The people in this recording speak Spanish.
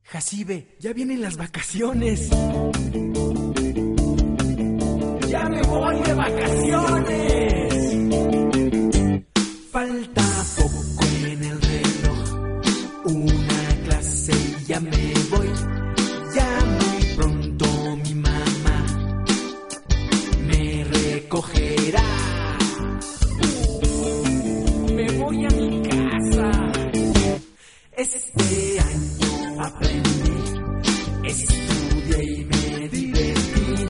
Jacibe, ya vienen las vacaciones. ¡Ya me voy de vacaciones! Falta poco en el reloj, una clase y ya me voy. Ya muy pronto mi mamá me recogerá. Me voy a mi casa. Este